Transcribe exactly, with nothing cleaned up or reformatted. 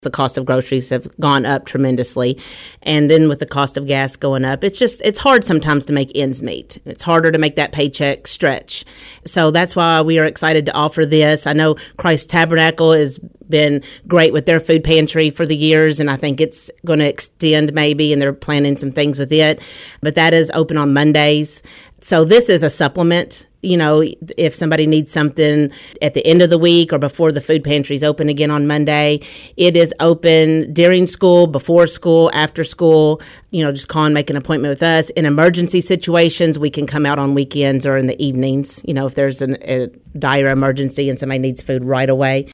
The cost of groceries have gone up tremendously. And then with the cost of gas going up, it's just, it's hard sometimes to make ends meet. It's harder to make that paycheck stretch. So that's why we are excited to offer this. I know Christ Tabernacle has been great with their food pantry for the years, and I think it's going to extend maybe, and they're planning some things with it. But that is open on Mondays. So this is a supplement. You know, if somebody needs something at the end of the week or before the food pantry is open again on Monday, it is open during school, before school, after school. You know, just call and make an appointment with us. In emergency situations, we can come out on weekends or in the evenings, you know, if there's an, a dire emergency and somebody needs food right away.